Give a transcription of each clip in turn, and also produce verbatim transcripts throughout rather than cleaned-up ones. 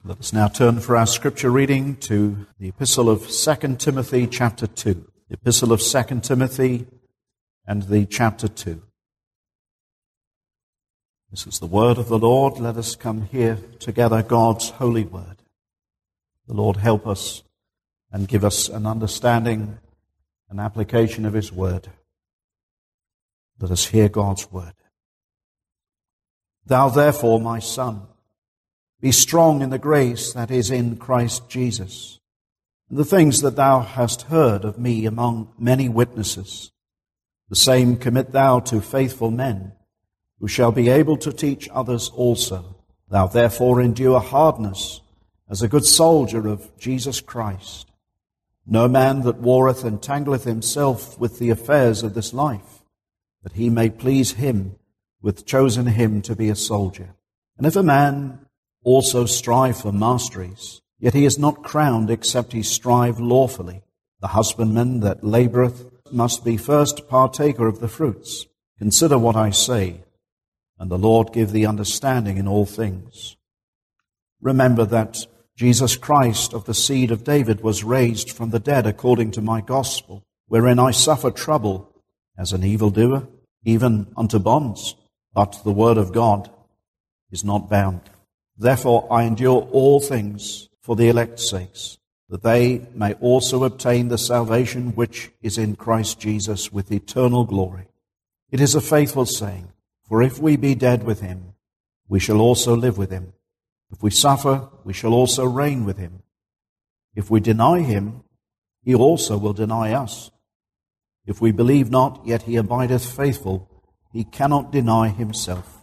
Let us now turn for our scripture reading to the epistle of Second Timothy chapter two. The epistle of Second Timothy and the chapter two. This is the word of the Lord. Let us come here together, God's holy word. The Lord help us and give us an understanding and application of his word. Let us hear God's word. Thou therefore, my son, be strong in the grace that is in Christ Jesus, and the things that thou hast heard of me among many witnesses, the same commit thou to faithful men, who shall be able to teach others also. Thou therefore endure hardness as a good soldier of Jesus Christ. No man that warreth entangleth himself with the affairs of this life, that he may please him which chosen him to be a soldier. And if a man also strive for masteries, yet he is not crowned except he strive lawfully. The husbandman that laboureth must be first partaker of the fruits. Consider what I say, and the Lord give thee understanding in all things. Remember that Jesus Christ of the seed of David was raised from the dead according to my gospel, wherein I suffer trouble as an evildoer, even unto bonds, but the word of God is not bound. Therefore I endure all things for the elect's sakes, that they may also obtain the salvation which is in Christ Jesus with eternal glory. It is a faithful saying, for if we be dead with him, we shall also live with him. If we suffer, we shall also reign with him. If we deny him, he also will deny us. If we believe not, yet he abideth faithful, he cannot deny himself.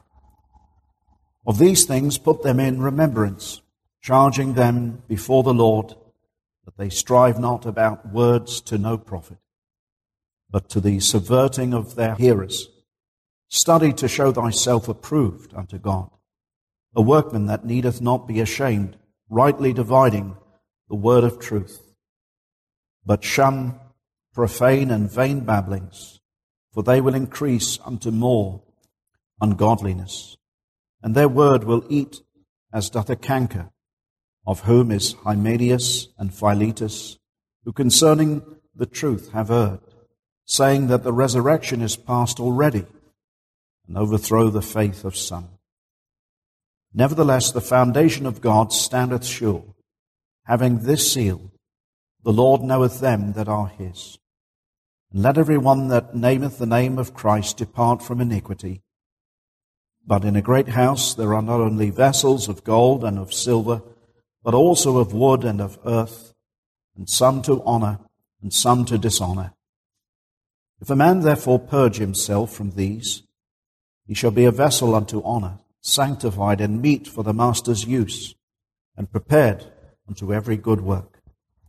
Of these things put them in remembrance, charging them before the Lord, that they strive not about words to no profit, but to the subverting of their hearers. Study to show thyself approved unto God, a workman that needeth not be ashamed, rightly dividing the word of truth. But shun profane and vain babblings, for they will increase unto more ungodliness. And their word will eat as doth a canker, of whom is Hymenaeus and Philetus, who concerning the truth have erred, saying that the resurrection is past already, and overthrow the faith of some. Nevertheless, the foundation of God standeth sure, having this seal, the Lord knoweth them that are his. And let every one that nameth the name of Christ depart from iniquity. But in a great house there are not only vessels of gold and of silver, but also of wood and of earth, and some to honor, and some to dishonor. If a man therefore purge himself from these, he shall be a vessel unto honor, sanctified and meet for the master's use, and prepared unto every good work.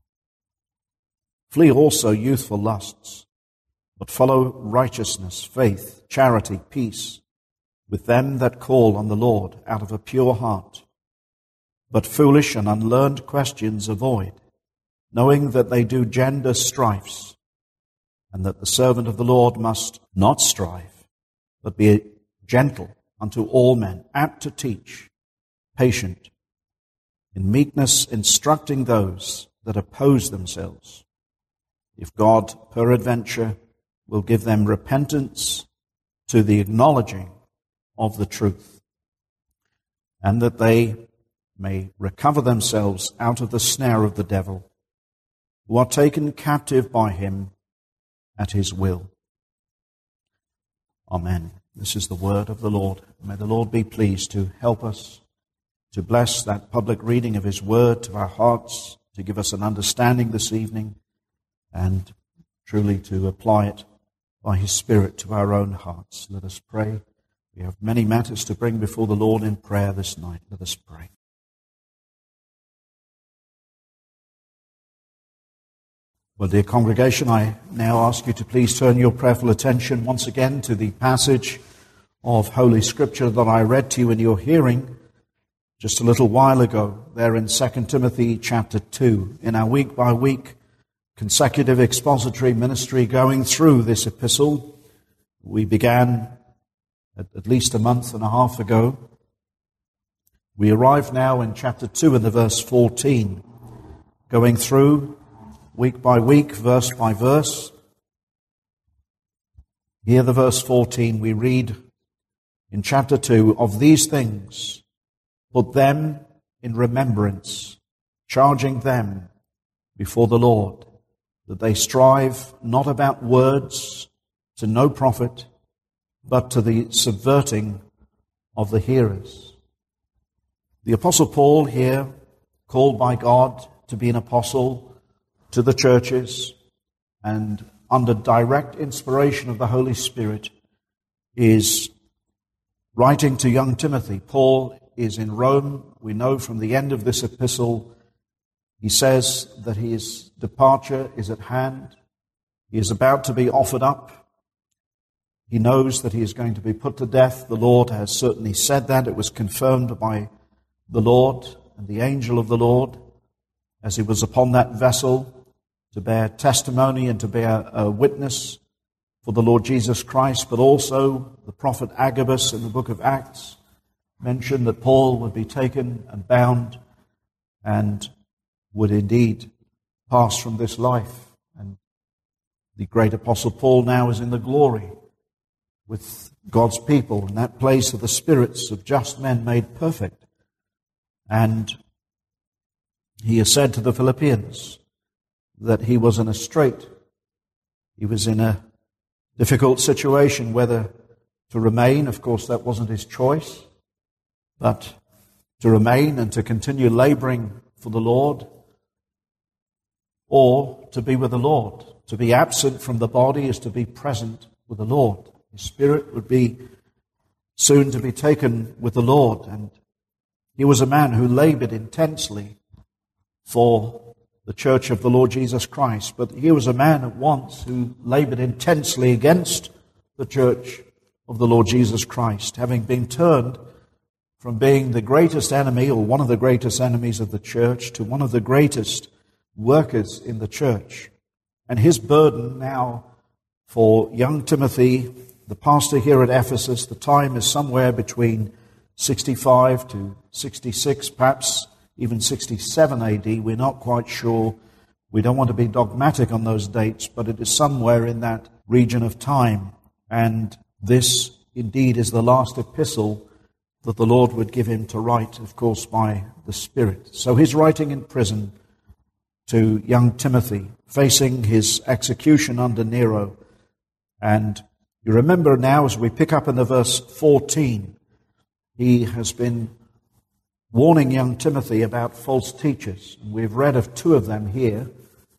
Flee also youthful lusts, but follow righteousness, faith, charity, peace, with them that call on the Lord out of a pure heart. But foolish and unlearned questions avoid, knowing that they do gender strifes, and that the servant of the Lord must not strive, but be gentle unto all men, apt to teach, patient, in meekness instructing those that oppose themselves, if God peradventure will give them repentance to the acknowledging of the truth, and that they may recover themselves out of the snare of the devil, who are taken captive by him at his will. Amen. This is the word of the Lord. May the Lord be pleased to help us, to bless that public reading of his word to our hearts, to give us an understanding this evening, and truly to apply it by his Spirit to our own hearts. Let us pray. We have many matters to bring before the Lord in prayer this night. Let us pray. Well, dear congregation, I now ask you to please turn your prayerful attention once again to the passage of Holy Scripture that I read to you in your hearing just a little while ago, there in Second Timothy chapter two, in our week-by-week consecutive expository ministry going through this epistle. We began at, at least a month and a half ago We arrive now in chapter two in the verse fourteen, going through week by week, verse by verse. Here the verse fourteen, we read in chapter two, of these things put them in remembrance, charging them before the Lord, that they strive not about words to no profit, but to the subverting of the hearers. The Apostle Paul here, called by God to be an apostle to the churches and under direct inspiration of the Holy Spirit, is writing to young Timothy. Paul is in Rome. We know from the end of this epistle, he says that his departure is at hand. He is about to be offered up. He knows that he is going to be put to death. The Lord has certainly said that. It was confirmed by the Lord and the angel of the Lord as he was upon that vessel to bear testimony and to bear a witness for the Lord Jesus Christ. But also the prophet Agabus in the book of Acts mentioned that Paul would be taken and bound and would indeed pass from this life. And the great apostle Paul now is in the glory with God's people in that place of the spirits of just men made perfect. And he has said to the Philippians that he was in a strait, he was in a difficult situation, whether to remain, of course that wasn't his choice, but to remain and to continue laboring for the Lord, or to be with the Lord. To be absent from the body is to be present with the Lord. His spirit would be soon to be taken with the Lord. And he was a man who labored intensely for the church of the Lord Jesus Christ. But he was a man at once who labored intensely against the church of the Lord Jesus Christ, having been turned from being the greatest enemy or one of the greatest enemies of the church to one of the greatest workers in the church. And his burden now for young Timothy, the pastor here at Ephesus, the time is somewhere between sixty-five to sixty-six, perhaps even sixty-seven A D. We're not quite sure. We don't want to be dogmatic on those dates, but it is somewhere in that region of time. And this indeed is the last epistle that the Lord would give him to write, of course, by the Spirit. So he's writing in prison to young Timothy, facing his execution under Nero. And you remember now, as we pick up in the verse fourteen, he has been warning young Timothy about false teachers. And we've read of two of them here,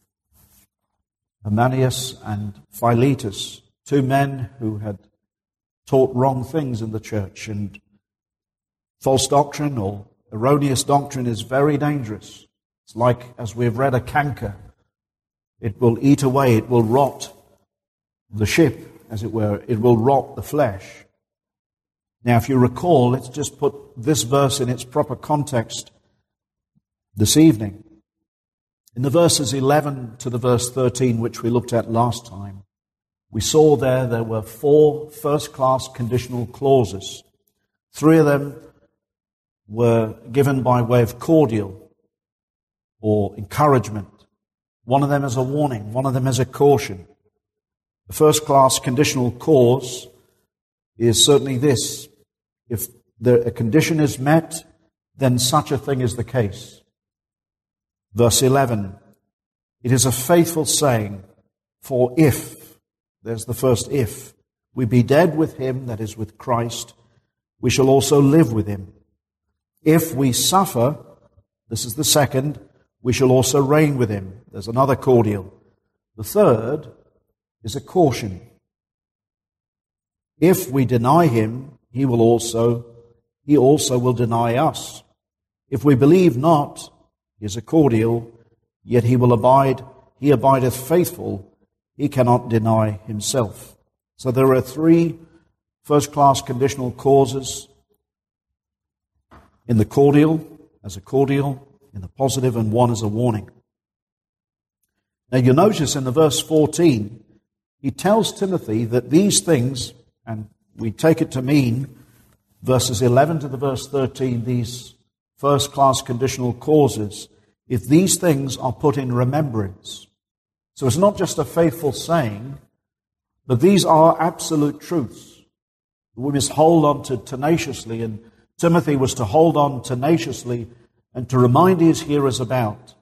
Hymenaeus and Philetus, two men who had taught wrong things in the church. And false doctrine or erroneous doctrine is very dangerous. It's like, as we've read, a canker. It will eat away, it will rot the ship, as it were. It will rot the flesh. Now, if you recall, let's just put this verse in its proper context this evening. In the verses eleven to the verse thirteen, which we looked at last time, we saw there there were four first-class conditional clauses. Three of them were given by way of cordial or encouragement. One of them as a warning, one of them as a caution. The first-class conditional clause is certainly this: if the, a condition is met, then such a thing is the case. Verse eleven, it is a faithful saying, for if, there's the first if, we be dead with him, that is with Christ, we shall also live with him. If we suffer, this is the second, we shall also reign with him. There's another cordial. The third is a caution. If we deny him, he will also, he also will deny us. If we believe not, he is a cordial, yet he will abide, he abideth faithful, he cannot deny himself. So there are three first-class conditional clauses in the cordial, as a cordial, in the positive, and one as a warning. Now you notice in the verse fourteen, he tells Timothy that these things, and we take it to mean verses eleven to the verse thirteen, these first-class conditional clauses if these things are put in remembrance. So it's not just a faithful saying, but these are absolute truths. We must hold on to tenaciously, and Timothy was to hold on tenaciously and to remind his hearers about.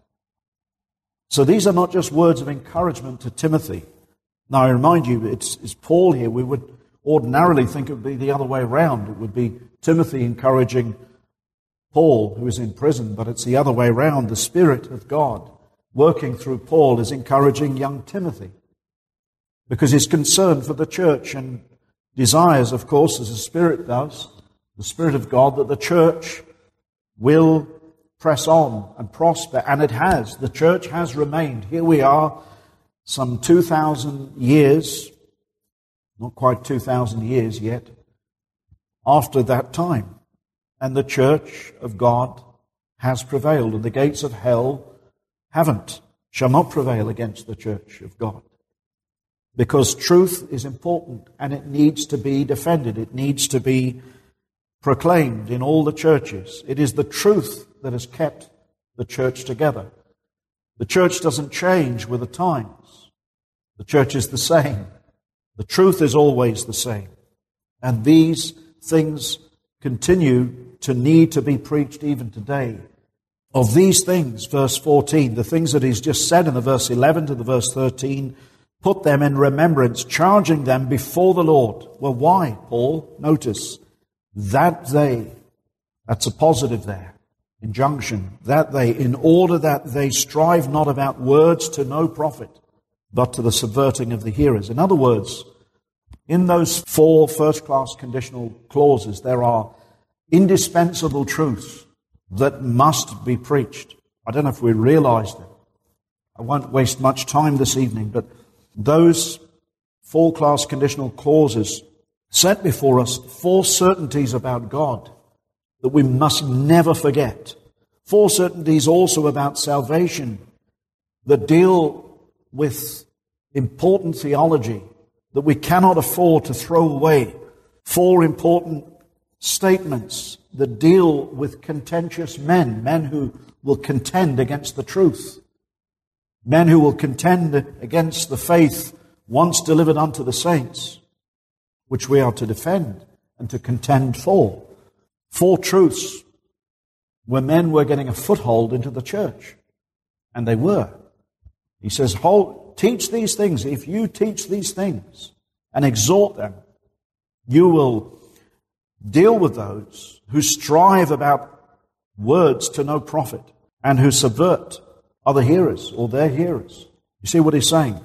So these are not just words of encouragement to Timothy. Now I remind you, it's, it's Paul here. We would ordinarily think it would be the other way around. It would be Timothy encouraging Paul, who is in prison, but it's the other way around. The Spirit of God working through Paul is encouraging young Timothy because he's concerned for the church and desires, of course, as the Spirit does, the Spirit of God, that the church will press on and prosper. And it has. The church has remained. Here we are, some two thousand years, not quite two thousand years yet, after that time. And the church of God has prevailed, and the gates of hell haven't, shall not prevail against the church of God. Because truth is important, and it needs to be defended. It needs to be proclaimed in all the churches. It is the truth that has kept the church together. The church doesn't change with the times. The church is the same. The truth is always the same. And these things continue to need to be preached even today. Of these things, verse fourteen, the things that he's just said in the verse eleven to the verse thirteen, put them in remembrance, charging them before the Lord. Well, why, Paul? Notice, that they, that's a positive there, injunction, that they, in order that they strive not about words to no profit, but to the subverting of the hearers. In other words, in those four first-class conditional clauses, there are indispensable truths that must be preached. I don't know if we realize them. I won't waste much time this evening, but those four-class conditional clauses set before us four certainties about God that we must never forget. Four certainties also about salvation that deal with important theology that we cannot afford to throw away. Four important statements that deal with contentious men, men who will contend against the truth, men who will contend against the faith once delivered unto the saints, which we are to defend and to contend for. Four truths where men were getting a foothold into the church, and they were. He says, Hold, teach these things. If you teach these things and exhort them, you will deal with those who strive about words to no profit and who subvert other hearers or their hearers. You see what he's saying?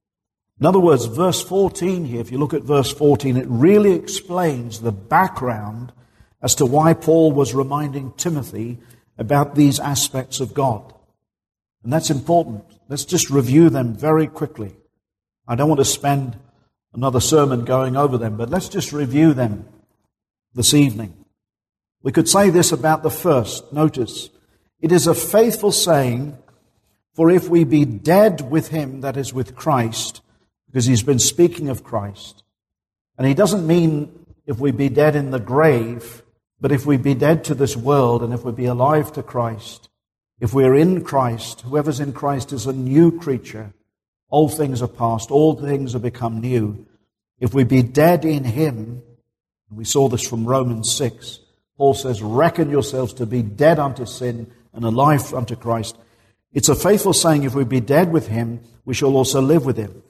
In other words, verse fourteen here, if you look at verse fourteen, it really explains the background as to why Paul was reminding Timothy about these aspects of God. And that's important. Let's just review them very quickly. I don't want to spend another sermon going over them, but let's just review them this evening. We could say this about the first. Notice, it is a faithful saying, for if we be dead with him, that is with Christ, because he's been speaking of Christ. And he doesn't mean if we be dead in the grave, but if we be dead to this world and if we be alive to Christ. If we are in Christ, whoever's in Christ is a new creature. All things are past, all things have become new. If we be dead in him, and we saw this from Romans six, Paul says, reckon yourselves to be dead unto sin and alive unto Christ. It's a faithful saying, if we be dead with him, we shall also live with him.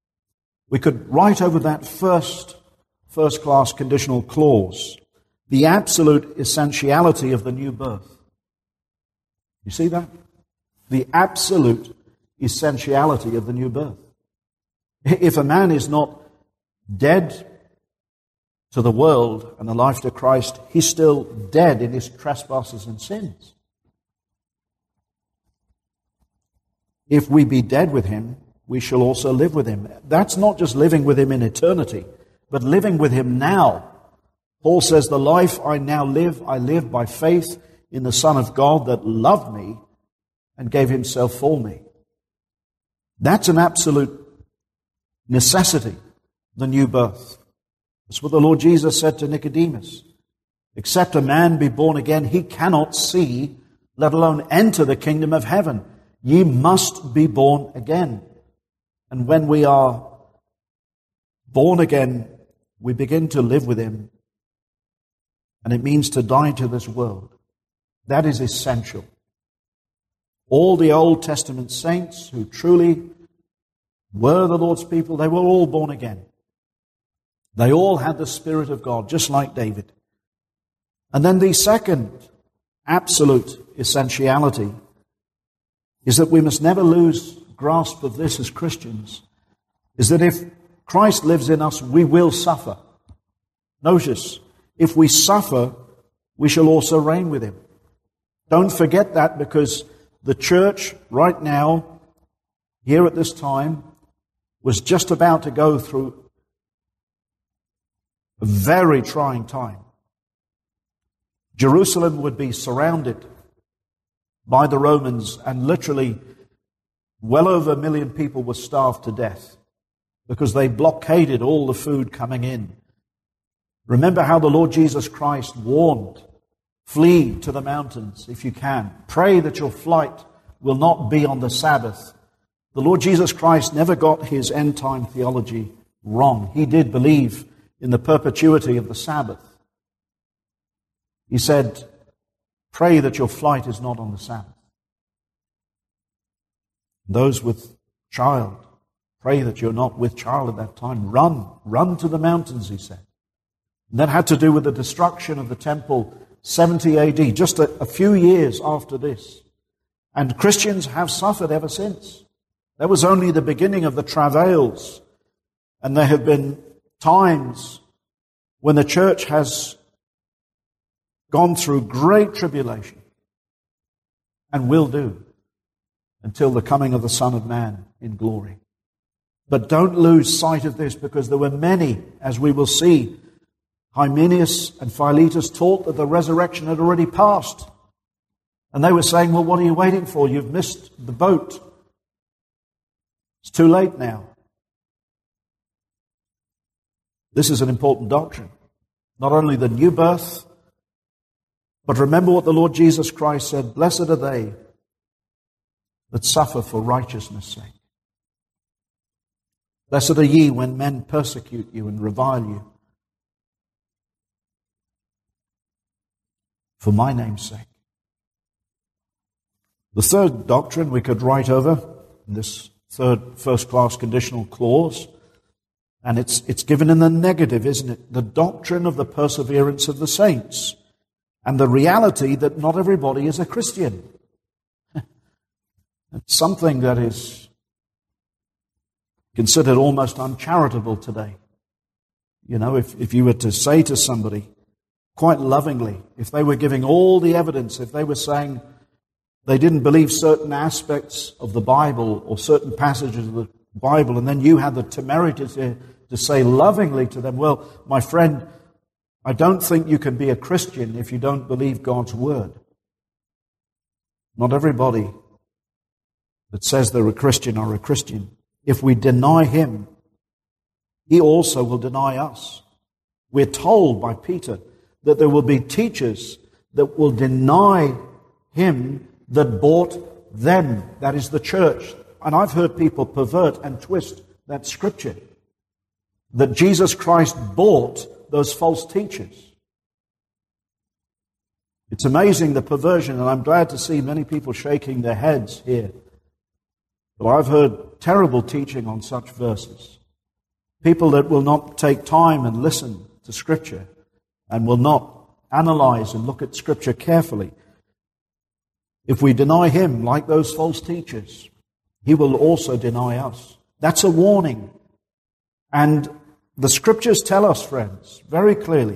We could write over that first, first-class conditional clause, the absolute essentiality of the new birth. You see that? The absolute essentiality of the new birth. If a man is not dead to the world and alive to Christ, he's still dead in his trespasses and sins. If we be dead with him, we shall also live with him. That's not just living with him in eternity, but living with him now. Paul says, the life I now live, I live by faith in the Son of God that loved me and gave himself for me. That's an absolute necessity, the new birth. That's what the Lord Jesus said to Nicodemus. Except a man be born again, he cannot see, let alone enter the kingdom of heaven. Ye must be born again. And when we are born again, we begin to live with him. And it means to die to this world. That is essential. All the Old Testament saints who truly were the Lord's people, they were all born again. They all had the Spirit of God, just like David. And then the second absolute essentiality is that we must never lose grasp of this as Christians, is that if Christ lives in us, we will suffer. Notice, if we suffer, we shall also reign with him. Don't forget that, because the church right now, here at this time, was just about to go through a very trying time. Jerusalem would be surrounded by the Romans, and literally well over a million people were starved to death because they blockaded all the food coming in. Remember how the Lord Jesus Christ warned, flee to the mountains if you can. Pray that your flight will not be on the Sabbath. The Lord Jesus Christ never got his end-time theology wrong. He did believe in the perpetuity of the Sabbath. He said, pray that your flight is not on the Sabbath. Those with child, pray that you're not with child at that time. Run, run to the mountains, he said. And that had to do with the destruction of the temple, seventy A D, just a, a few years after this. And Christians have suffered ever since. That was only the beginning of the travails. And there have been times when the church has gone through great tribulation, and will do, until the coming of the Son of Man in glory. But don't lose sight of this, because there were many, as we will see. Hymenaeus and Philetus taught that the resurrection had already passed. And they were saying, well, what are you waiting for? You've missed the boat. It's too late now. This is an important doctrine. Not only the new birth, but remember what the Lord Jesus Christ said, blessed are they that suffer for righteousness' sake. Blessed are ye when men persecute you and revile you for my name's sake. The third doctrine we could write over, this third first-class conditional clause, and it's, it's given in the negative, isn't it? The doctrine of the perseverance of the saints. And the reality that not everybody is a Christian. It's something that is considered almost uncharitable today. You know, if, if you were to say to somebody, quite lovingly, if they were giving all the evidence, if they were saying they didn't believe certain aspects of the Bible or certain passages of the Bible, and then you had the temerity to, to say lovingly to them, well, my friend, I don't think you can be a Christian if you don't believe God's Word. Not everybody that says they're a Christian are a Christian. If we deny Him, He also will deny us. We're told by Peter that there will be teachers that will deny Him that bought them. That is the church. And I've heard people pervert and twist that scripture, that Jesus Christ bought those false teachers. It's amazing the perversion, and I'm glad to see many people shaking their heads here. But I've heard terrible teaching on such verses. People that will not take time and listen to Scripture and will not analyze and look at Scripture carefully. If we deny Him like those false teachers, He will also deny us. That's a warning. And the Scriptures tell us, friends, very clearly,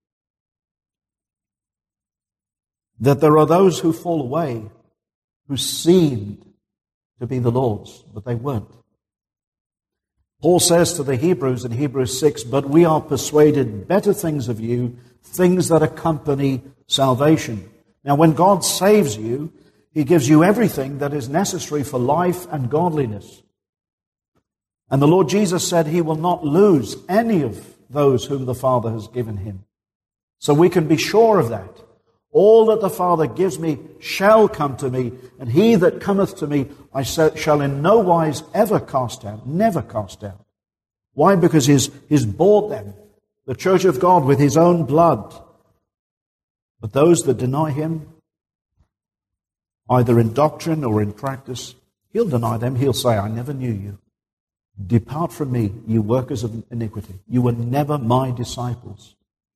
that there are those who fall away who seemed to be the Lord's, but they weren't. Paul says to the Hebrews in Hebrews six, but we are persuaded better things of you, things that accompany salvation. Now, when God saves you, He gives you everything that is necessary for life and godliness. And the Lord Jesus said He will not lose any of those whom the Father has given Him. So we can be sure of that. All that the Father gives me shall come to me, and he that cometh to me I shall in no wise ever cast out, never cast out. Why? Because he's, he's bought them, the church of God, with his own blood. But those that deny him, either in doctrine or in practice, he'll deny them. He'll say, I never knew you. Depart from me, you workers of iniquity. You were never my disciples.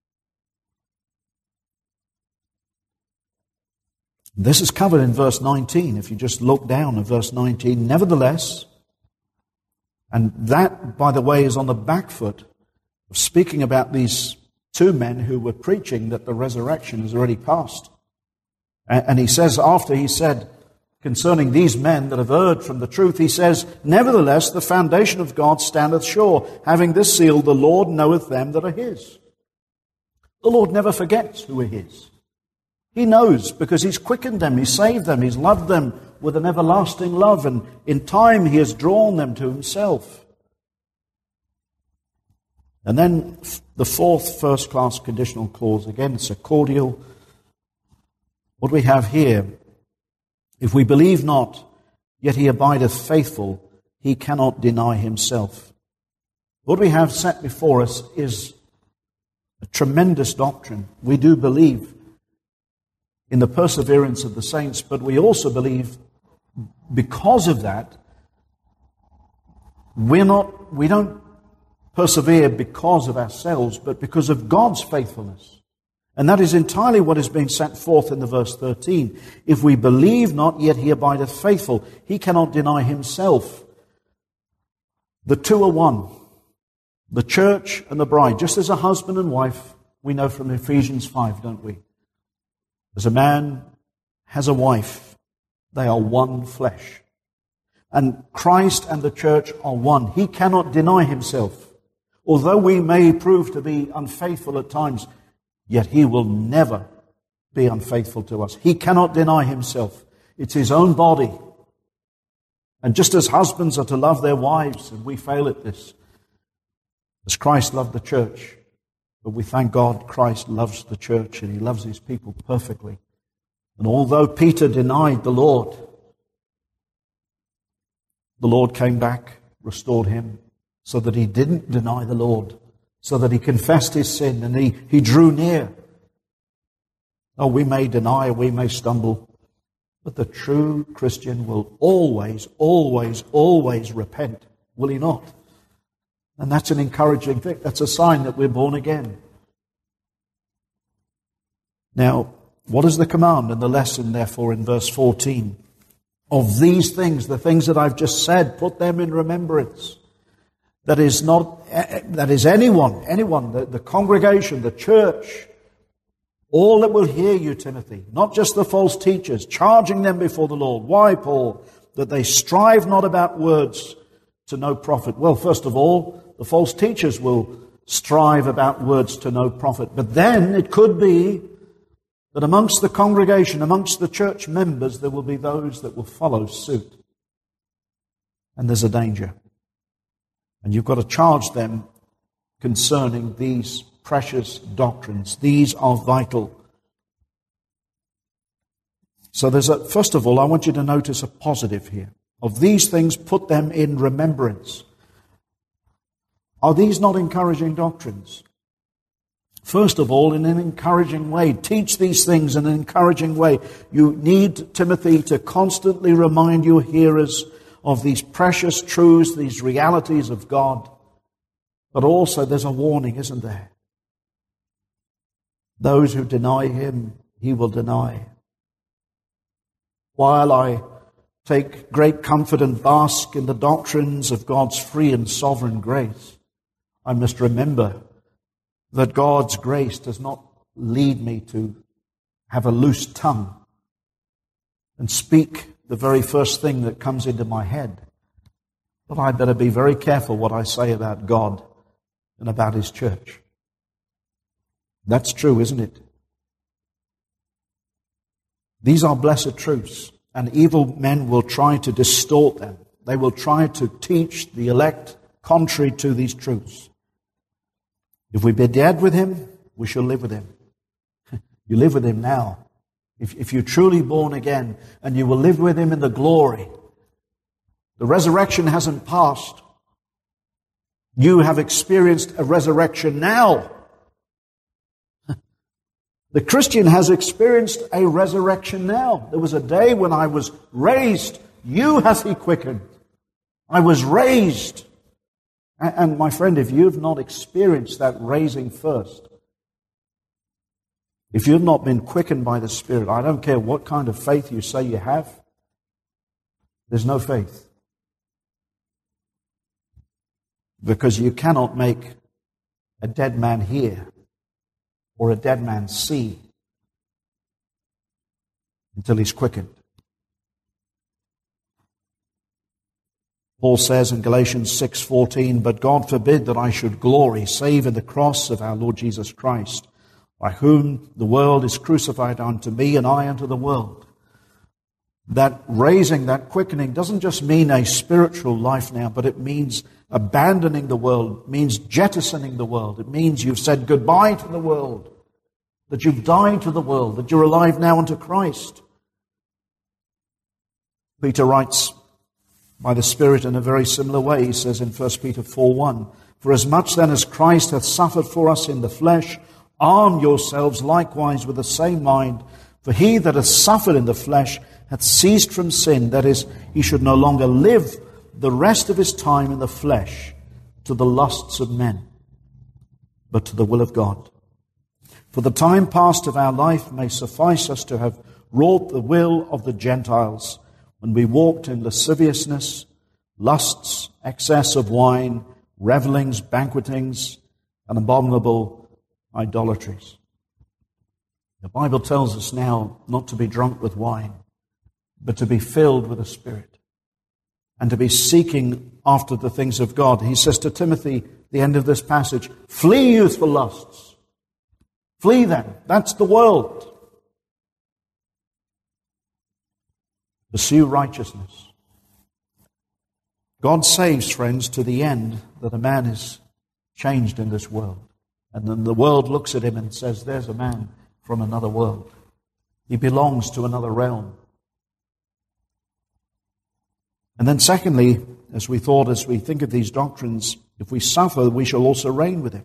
This is covered in verse nineteen. If you just look down at verse nineteen, nevertheless, and that, by the way, is on the back foot of speaking about these two men who were preaching that the resurrection has already passed. And he says, after he said concerning these men that have erred from the truth, he says, nevertheless, the foundation of God standeth sure, having this seal, the Lord knoweth them that are his. The Lord never forgets who are his. He knows because he's quickened them, he's saved them, he's loved them with an everlasting love, and in time he has drawn them to himself. And then the fourth first-class conditional clause, again, it's a cordial. What we have here, if we believe not, yet he abideth faithful, he cannot deny himself. What we have set before us is a tremendous doctrine. We do believe in the perseverance of the saints, but we also believe because of that, we're not, we don't persevere because of ourselves, but because of God's faithfulness. And that is entirely what is being set forth in the verse thirteen. If we believe not, yet he abideth faithful. He cannot deny himself. The two are one. The church and the bride. Just as a husband and wife, we know from Ephesians five, don't we? As a man has a wife, they are one flesh. And Christ and the church are one. He cannot deny himself. Although we may prove to be unfaithful at times, yet he will never be unfaithful to us. He cannot deny himself. It's his own body. And just as husbands are to love their wives, and we fail at this, as Christ loved the church, but we thank God Christ loves the church and he loves his people perfectly. And although Peter denied the Lord, the Lord came back, restored him, so that he didn't deny the Lord, so that he confessed his sin and he, he drew near. Oh, we may deny, we may stumble, but the true Christian will always, always, always repent, will he not? And that's an encouraging thing. That's a sign that we're born again. Now, what is the command and the lesson, therefore, in verse fourteen? Of these things, the things that I've just said, put them in remembrance. That is not, that is anyone, anyone, the, the congregation, the church, all that will hear you, Timothy, not just the false teachers, charging them before the Lord. Why, Paul? That they strive not about words to no profit. Well, first of all, the false teachers will strive about words to no profit. But then it could be that amongst the congregation, amongst the church members, there will be those that will follow suit. And there's a danger. And you've got to charge them concerning these precious doctrines. These are vital. So there's a, first of all, I want you to notice a positive here. Of these things, put them in remembrance. Are these not encouraging doctrines? First of all, in an encouraging way. Teach these things in an encouraging way. You need Timothy to constantly remind your hearers of these precious truths, these realities of God. But also there's a warning, isn't there? Those who deny him, he will deny. While I take great comfort and bask in the doctrines of God's free and sovereign grace, I must remember that God's grace does not lead me to have a loose tongue and speak the very first thing that comes into my head. But I better be very careful what I say about God and about his church. That's true, isn't it? These are blessed truths, and evil men will try to distort them. They will try to teach the elect contrary to these truths. If we be dead with him, we shall live with him. You live with him now. If, if you're truly born again, and you will live with him in the glory. The resurrection hasn't passed. You have experienced a resurrection now. The Christian has experienced a resurrection now. There was a day when I was raised. You hath he quickened. I was raised. And my friend, if you have not experienced that raising first, if you have not been quickened by the Spirit, I don't care what kind of faith you say you have, there's no faith. Because you cannot make a dead man hear or a dead man see until he's quickened. Paul says in Galatians six fourteen, "But God forbid that I should glory, save in the cross of our Lord Jesus Christ, by whom the world is crucified unto me, and I unto the world." That raising, that quickening, doesn't just mean a spiritual life now, but it means abandoning the world, it means jettisoning the world. It means you've said goodbye to the world, that you've died to the world, that you're alive now unto Christ. Peter writes by the Spirit in a very similar way. He says in First Peter four one, "For as much then as Christ hath suffered for us in the flesh, arm yourselves likewise with the same mind. For he that hath suffered in the flesh hath ceased from sin, that is, he should no longer live the rest of his time in the flesh to the lusts of men, but to the will of God. For the time past of our life may suffice us to have wrought the will of the Gentiles, when we walked in lasciviousness, lusts, excess of wine, revellings, banquetings, and abominable idolatries." The Bible tells us now not to be drunk with wine, but to be filled with the Spirit and to be seeking after the things of God. He says to Timothy, the end of this passage, "Flee youthful lusts." Flee them. That's the world. Pursue righteousness. God saves, friends, to the end that a man is changed in this world. And then the world looks at him and says, there's a man from another world. He belongs to another realm. And then secondly, as we thought, as we think of these doctrines, if we suffer, we shall also reign with him.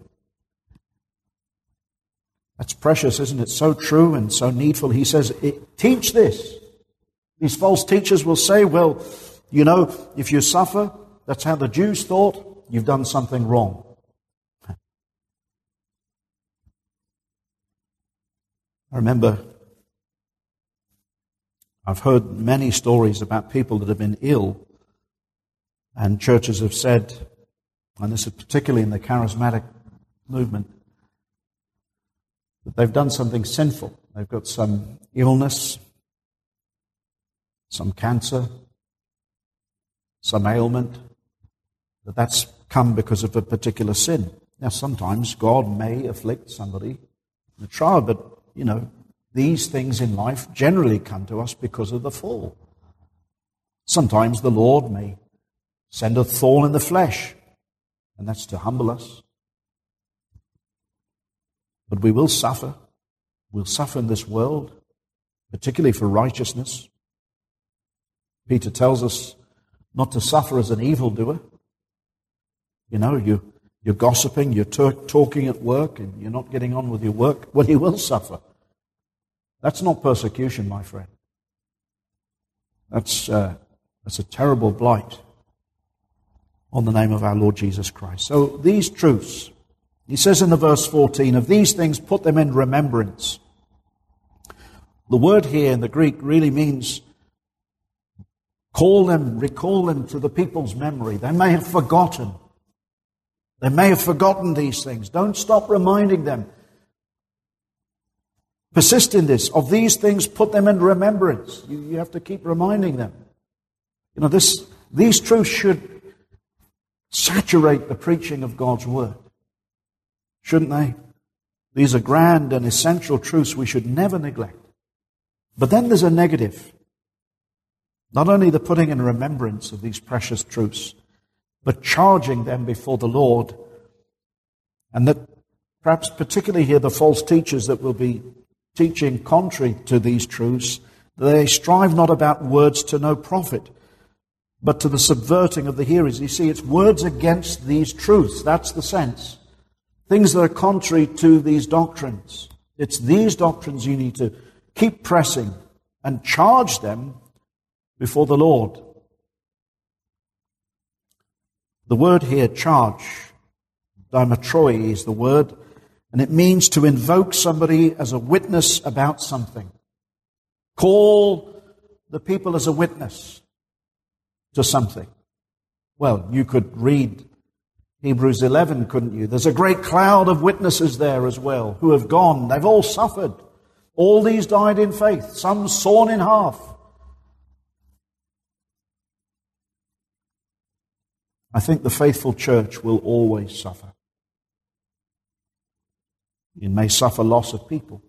That's precious, isn't it? So true and so needful. He says, teach this. These false teachers will say, well, you know, if you suffer, that's how the Jews thought, you've done something wrong. I remember, I've heard many stories about people that have been ill, and churches have said, and this is particularly in the charismatic movement, that they've done something sinful. They've got some illness, some cancer, some ailment, that that's come because of a particular sin. Now, sometimes God may afflict somebody in a trial, but, you know, these things in life generally come to us because of the fall. Sometimes the Lord may send a thorn in the flesh, and that's to humble us. But we will suffer. We'll suffer in this world, particularly for righteousness. Peter tells us not to suffer as an evildoer. You know, you, you're gossiping, you're talk, talking at work, and you're not getting on with your work. Well, you will suffer. That's not persecution, my friend. That's, uh, that's a terrible blight on the name of our Lord Jesus Christ. So these truths, he says in the verse fourteen, of these things put them in remembrance. The word here in the Greek really means call them, recall them to the people's memory. They may have forgotten. They may have forgotten these things. Don't stop reminding them. Persist in this. Of these things, put them in remembrance. You, you have to keep reminding them. You know, this, these truths should saturate the preaching of God's word. Shouldn't they? These are grand and essential truths we should never neglect. But then there's a negative. Not only the putting in remembrance of these precious truths, but charging them before the Lord. And that perhaps particularly here the false teachers that will be teaching contrary to these truths, they strive not about words to no profit, but to the subverting of the hearers. You see, it's words against these truths. That's the sense. Things that are contrary to these doctrines. It's these doctrines you need to keep pressing and charge them before the Lord. The word here, charge, dimetroi is the word, and it means to invoke somebody as a witness about something. Call the people as a witness to something. Well, you could read Hebrews eleven, couldn't you? There's a great cloud of witnesses there as well who have gone. They've all suffered. All these died in faith, some sawn in half. I think the faithful church will always suffer. It may suffer loss of people,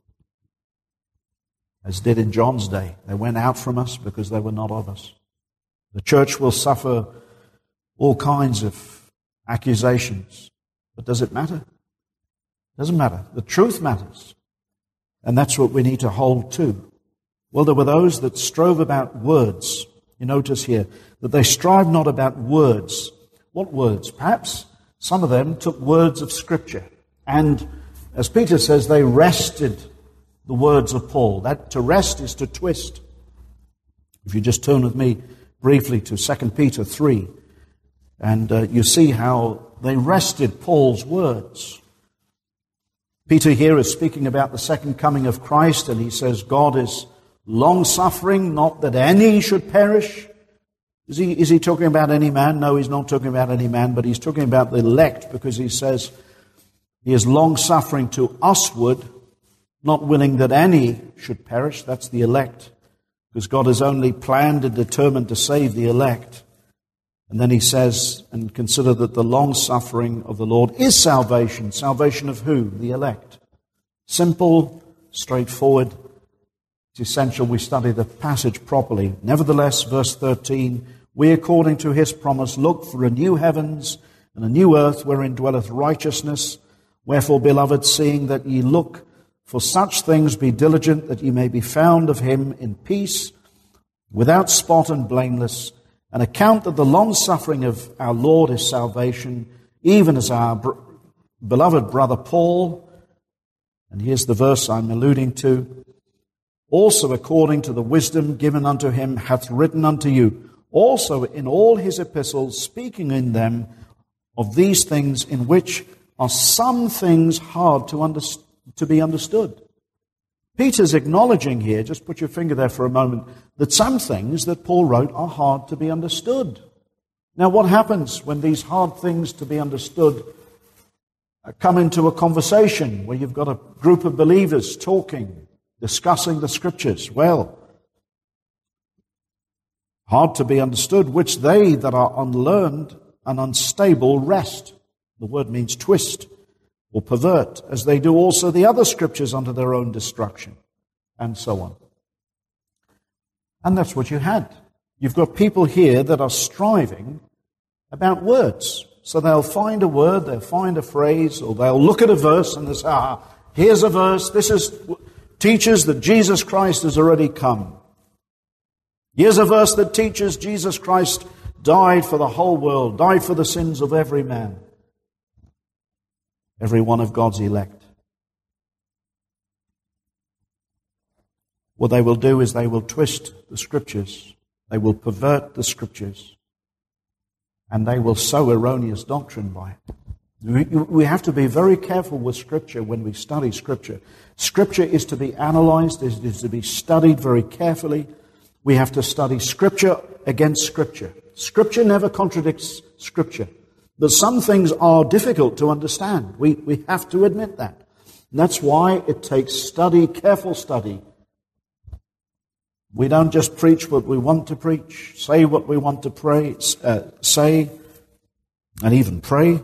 as did in John's day. They went out from us because they were not of us. The church will suffer all kinds of accusations. But does it matter? It doesn't matter. The truth matters. And that's what we need to hold to. Well, there were those that strove about words. You notice here that they strive not about words. What words? Perhaps some of them took words of Scripture. And as Peter says, they wrested the words of Paul. That to wrest is to twist. If you just turn with me briefly to Second Peter three, and uh, you see how they wrested Paul's words. Peter here is speaking about the second coming of Christ, and he says God is long-suffering, not that any should perish. Is he, is he talking about any man? No, he's not talking about any man, but he's talking about the elect, because he says he is long-suffering to usward, not willing that any should perish. That's the elect, because God has only planned and determined to save the elect. And then he says, and consider that the long-suffering of the Lord is salvation. Salvation of who? The elect. Simple, straightforward. It's essential we study the passage properly. Nevertheless, verse thirteen, we according to his promise look for a new heavens and a new earth wherein dwelleth righteousness. Wherefore, beloved, seeing that ye look for such things, be diligent that ye may be found of him in peace, without spot and blameless, and account that the long-suffering of our Lord is salvation, even as our br- beloved brother Paul, and here's the verse I'm alluding to, also according to the wisdom given unto him, hath written unto you, also in all his epistles, speaking in them of these things, in which are some things hard to, under- to be understood. Peter's acknowledging here, just put your finger there for a moment, that some things that Paul wrote are hard to be understood. Now, what happens when these hard things to be understood come into a conversation where you've got a group of believers talking, discussing the Scriptures? Well, hard to be understood, which they that are unlearned and unstable wrest. The word means twist or pervert, as they do also the other Scriptures unto their own destruction, and so on. And that's what you had. You've got people here that are striving about words. So they'll find a word, they'll find a phrase, or they'll look at a verse and they'll say, ah, here's a verse, this is teaches that Jesus Christ has already come. Here's a verse that teaches Jesus Christ died for the whole world, died for the sins of every man. Every one of God's elect. What they will do is they will twist the Scriptures. They will pervert the Scriptures. And they will sow erroneous doctrine by it. We, we have to be very careful with Scripture when we study Scripture. Scripture is to be analyzed, it is to be studied very carefully. We have to study Scripture against Scripture. Scripture never contradicts Scripture. But some things are difficult to understand. We, we have to admit that. And that's why it takes study, careful study. We don't just preach what we want to preach, say what we want to pray, uh, say, and even pray.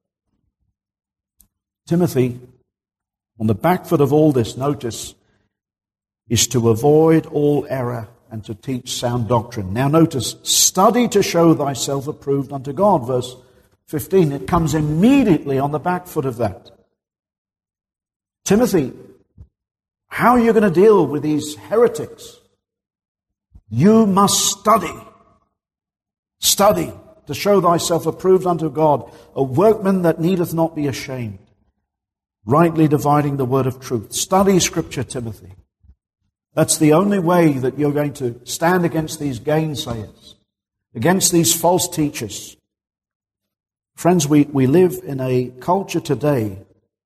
Timothy, on the back foot of all this, notice, is to avoid all error and to teach sound doctrine. Now notice, study to show thyself approved unto God, verse fifteen, it comes immediately on the back foot of that. Timothy, How are you going to deal with these heretics? You must study. Study to show thyself approved unto God, a workman that needeth not be ashamed, rightly dividing the word of truth. Study Scripture, Timothy. That's the only way that you're going to stand against these gainsayers, against these false teachers. Friends, we, we live in a culture today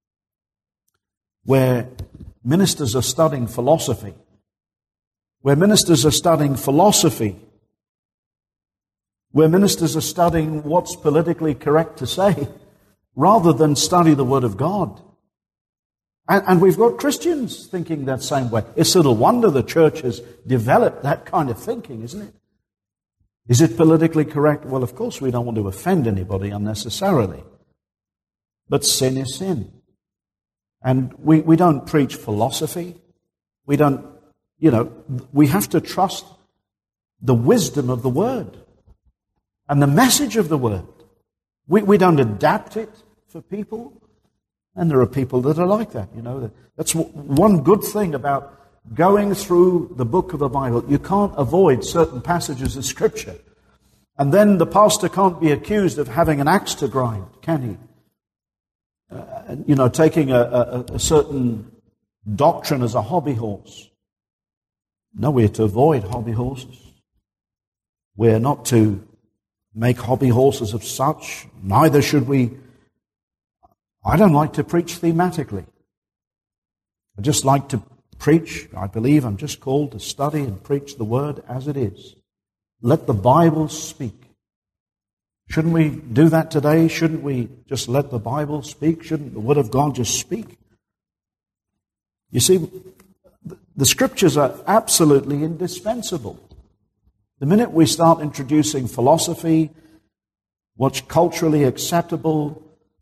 where ministers are studying philosophy, where ministers are studying philosophy, where ministers are studying what's politically correct to say, rather than study the Word of God. And, and we've got Christians thinking that same way. It's little wonder the church has developed that kind of thinking, isn't it? Is it politically correct? Well, of course, we don't want to offend anybody unnecessarily. But sin is sin. And we, we don't preach philosophy. We don't, you know, we have to trust the wisdom of the Word and the message of the Word. We, we don't adapt it for people. And there are people that are like that, you know. That's one good thing about going through the book of the Bible. You can't avoid certain passages of Scripture. And then the pastor can't be accused of having an axe to grind, can he? Uh, you know, taking a, a, a certain doctrine as a hobby horse. No, we're to avoid hobby horses. We're not to make hobby horses of such. Neither should we. I don't like to preach thematically. I just like to preach. I believe I'm just called to study and preach the Word as it is. Let the Bible speak. Shouldn't we do that today? Shouldn't we just let the Bible speak? Shouldn't the Word of God just speak? You see, the Scriptures are absolutely indispensable. The minute we start introducing philosophy, what's culturally acceptable,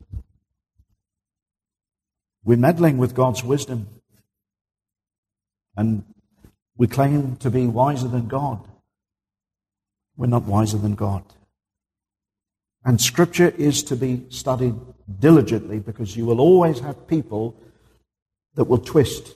we're meddling with God's wisdom. And we claim to be wiser than God. We're not wiser than God. And Scripture is to be studied diligently, because you will always have people that will twist.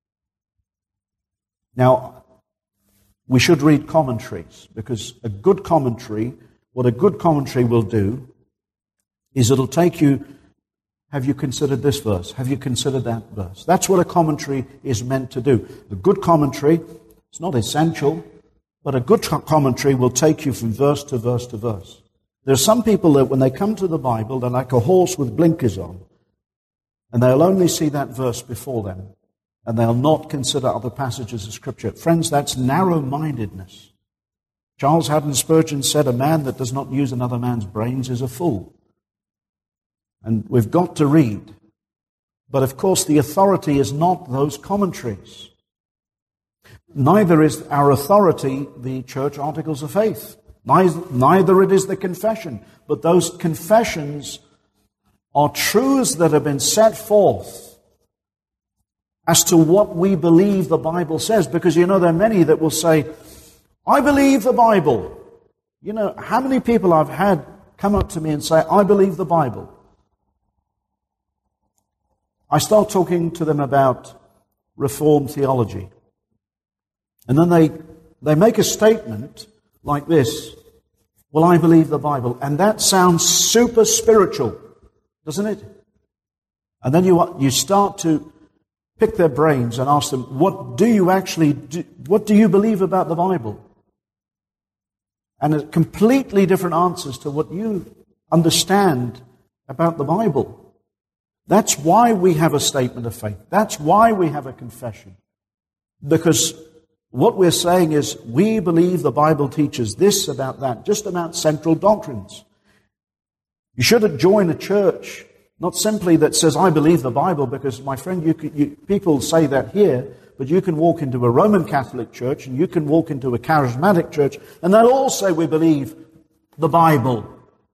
Now, we should read commentaries, because a good commentary, what a good commentary will do is it'll take you, have you considered this verse? Have you considered that verse? That's what a commentary is meant to do. A good commentary, it's not essential, but a good commentary will take you from verse to verse to verse. There are some people that when they come to the Bible, they're like a horse with blinkers on, and they'll only see that verse before them, and they'll not consider other passages of Scripture. Friends, that's narrow-mindedness. Charles Haddon Spurgeon said, a man that does not use another man's brains is a fool. And we've got to read. But of course, the authority is not those commentaries. Neither is our authority the church articles of faith. Neither, neither it is the confession. But those confessions are truths that have been set forth as to what we believe the Bible says. Because, you know, there are many that will say, I believe the Bible. You know, how many people I've had come up to me and say, I believe the Bible. I start talking to them about Reformed theology. And then they, they make a statement like this, well, I believe the Bible. And that sounds super spiritual, doesn't it? And then you, you start to pick their brains and ask them, what do you actually do, what do you believe about the Bible? And it's completely different answers to what you understand about the Bible. That's why we have a statement of faith. That's why we have a confession. Because what we're saying is, we believe the Bible teaches this about that, just about central doctrines. You shouldn't join a church, not simply that says, I believe the Bible, because, my friend, you, can, you people say that here, but you can walk into a Roman Catholic church, and you can walk into a charismatic church, and they'll all say, we believe the Bible.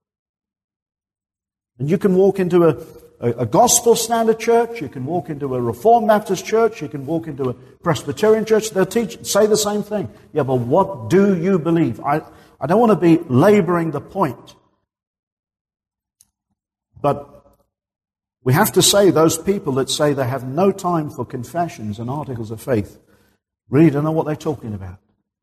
And you can walk into a A gospel standard church, you can walk into a Reformed Baptist church, you can walk into a Presbyterian church, they'll teach, say the same thing. Yeah, but what do you believe? I, I don't want to be laboring the point. But We have to say those people that say they have no time for confessions and articles of faith really don't know what they're talking about.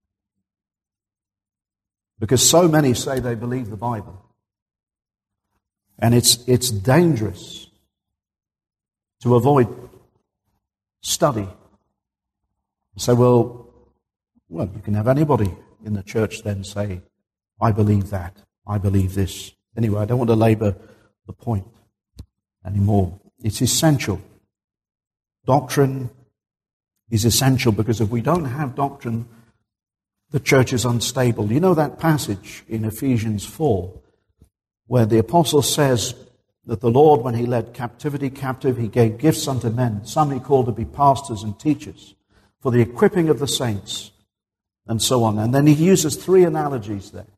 Because so many say they believe the Bible. And it's it's dangerous to avoid study. Say, well, well, you can have anybody in the church then say, I believe that, I believe this. Anyway, I don't want to labour the point anymore. It's essential. Doctrine is essential, because if we don't have doctrine, the church is unstable. You know that passage in Ephesians four where the apostle says that the Lord, when he led captivity captive, he gave gifts unto men. Some he called to be pastors and teachers for the equipping of the saints, and so on. And then he uses three analogies there.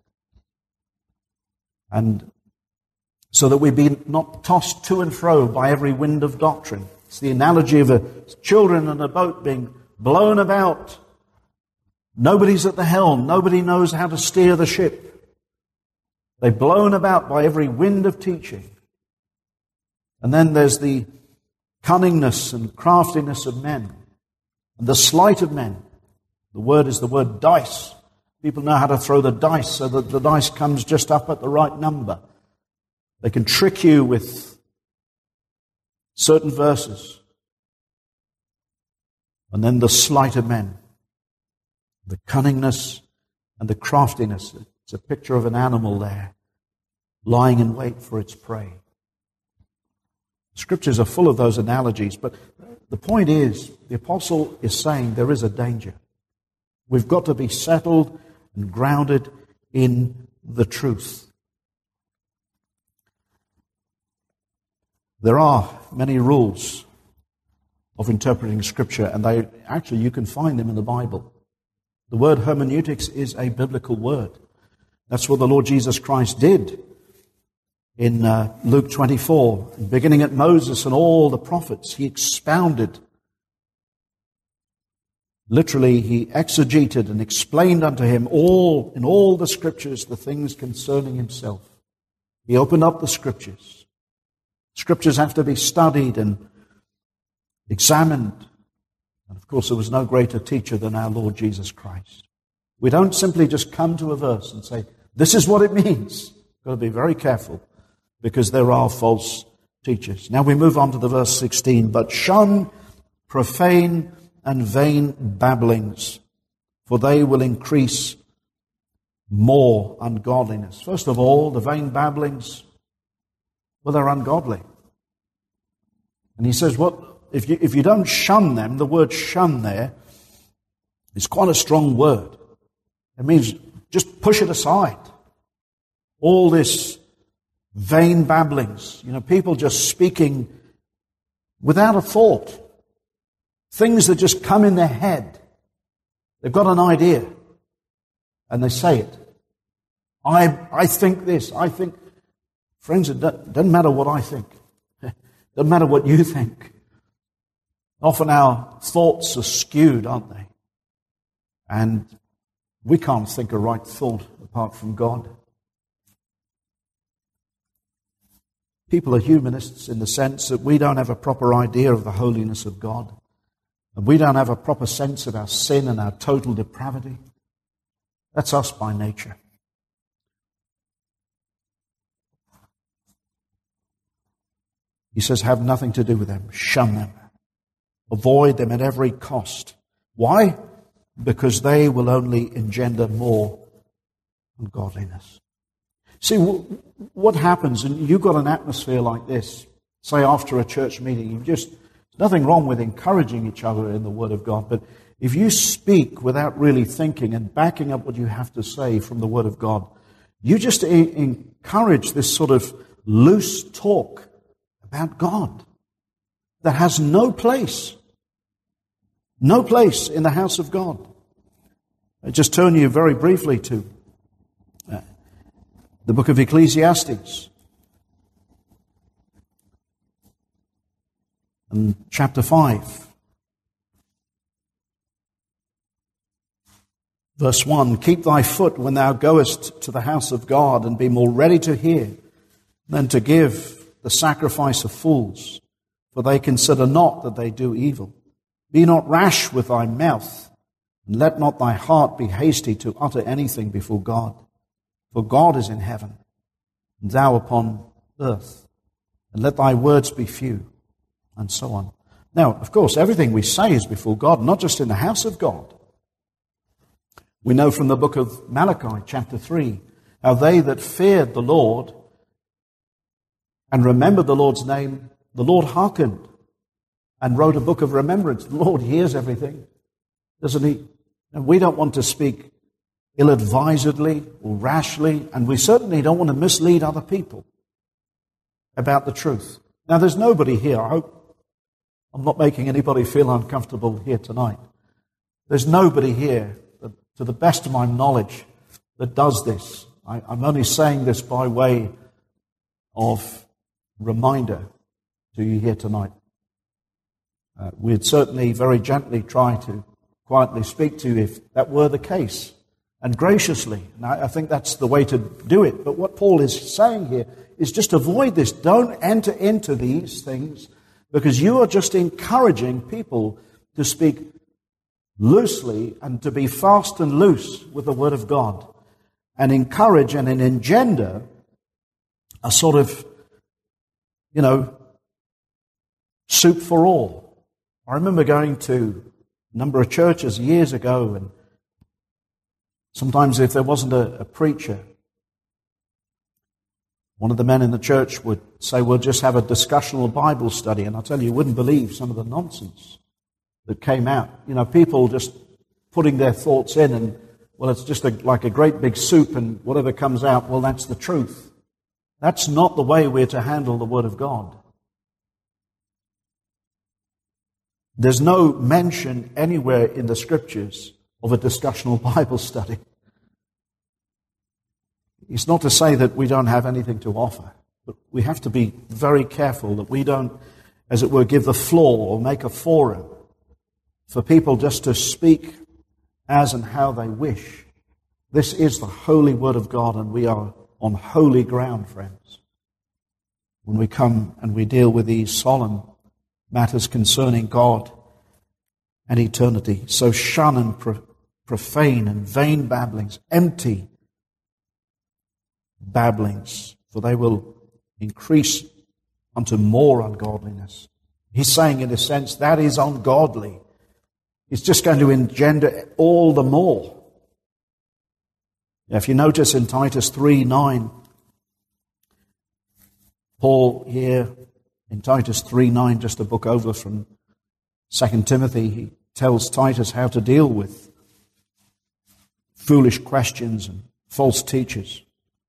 And so that we be not tossed to and fro by every wind of doctrine. It's the analogy of a children in a boat being blown about. Nobody's at the helm. Nobody knows how to steer the ship. They're blown about by every wind of teaching. And then there's the cunningness and craftiness of men, and the sleight of men. The word is the word dice. People know how to throw the dice so that the dice comes just up at the right number. They can trick you with certain verses. And then the sleight of men, the cunningness and the craftiness. It's a picture of an animal there, lying in wait for its prey. Scriptures are full of those analogies, but the point is, the apostle is saying there is a danger. We've got to be settled and grounded in the truth. There are many rules of interpreting Scripture, and they actually you can find them in the Bible. The word hermeneutics is a biblical word. That's what the Lord Jesus Christ did in uh, Luke twenty-four. Beginning at Moses and all the prophets, he expounded. Literally, he exegeted and explained unto him all, in all the Scriptures, the things concerning himself. He opened up the Scriptures. Scriptures have to be studied and examined. And of course, there was no greater teacher than our Lord Jesus Christ. We don't simply just come to a verse and say, this is what it means. We've got to be very careful, because there are false teachers. Now we move on to the verse sixteen. But shun profane and vain babblings, for they will increase more ungodliness. First of all, the vain babblings, well, they're ungodly. And he says, what if you if you don't shun them, the word shun there is quite a strong word. It means just push it aside. All this vain babblings, you know, people just speaking without a thought. Things that just come in their head. They've got an idea and they say it. I I think this, I think. Friends, it doesn't matter what I think. It doesn't matter what you think. Often our thoughts are skewed, aren't they? And we can't think a right thought apart from God. People are humanists in the sense that we don't have a proper idea of the holiness of God. And we don't have a proper sense of our sin and our total depravity. That's us by nature. He says, have nothing to do with them. Shun them. Avoid them at every cost. Why? Because they will only engender more ungodliness. See, what happens, and you've got an atmosphere like this, say after a church meeting, you just, there's nothing wrong with encouraging each other in the Word of God, but if you speak without really thinking and backing up what you have to say from the Word of God, you just encourage this sort of loose talk about God that has no place, no place in the house of God. I just turn you very briefly to uh, the book of Ecclesiastes, and chapter five, verse one. Keep thy foot when thou goest to the house of God, and be more ready to hear than to give, the sacrifice of fools, for they consider not that they do evil. Be not rash with thy mouth, and let not thy heart be hasty to utter anything before God. For God is in heaven, and thou upon earth. And let thy words be few, and so on. Now, of course, everything we say is before God, not just in the house of God. We know from the book of Malachi, chapter three, how they that feared the Lord and remembered the Lord's name, the Lord hearkened and wrote a book of remembrance. The Lord hears everything, doesn't he? And we don't want to speak ill-advisedly or rashly, and we certainly don't want to mislead other people about the truth. Now, there's nobody here, I hope I'm not making anybody feel uncomfortable here tonight. There's nobody here, that, to the best of my knowledge, that does this. I, I'm only saying this by way of reminder to you here tonight. Uh, we'd certainly very gently try to quietly speak to you if that were the case, and graciously. And I, I think that's the way to do it. But what Paul is saying here is just avoid this. Don't enter into these things, because you are just encouraging people to speak loosely and to be fast and loose with the Word of God, and encourage and engender a sort of, you know, soup for all. I remember going to a number of churches years ago, and sometimes if there wasn't a, a preacher, one of the men in the church would say, we'll just have a discussional Bible study. And I tell you, you wouldn't believe some of the nonsense that came out. You know, people just putting their thoughts in and, well, it's just a, like a great big soup, and whatever comes out, well, that's the truth. That's not the way we're to handle the Word of God. There's no mention anywhere in the Scriptures of a discussional Bible study. It's not to say that we don't have anything to offer, but we have to be very careful that we don't, as it were, give the floor or make a forum for people just to speak as and how they wish. This is the holy Word of God, and we are on holy ground, friends, when we come and we deal with these solemn matters concerning God and eternity. So shun and pro- profane and vain babblings, empty babblings, for they will increase unto more ungodliness. He's saying, in a sense, that is ungodly. It's just going to engender all the more. If you notice in Titus three nine, Paul here in Titus three nine, just a book over from Second Timothy, he tells Titus how to deal with foolish questions and false teachers.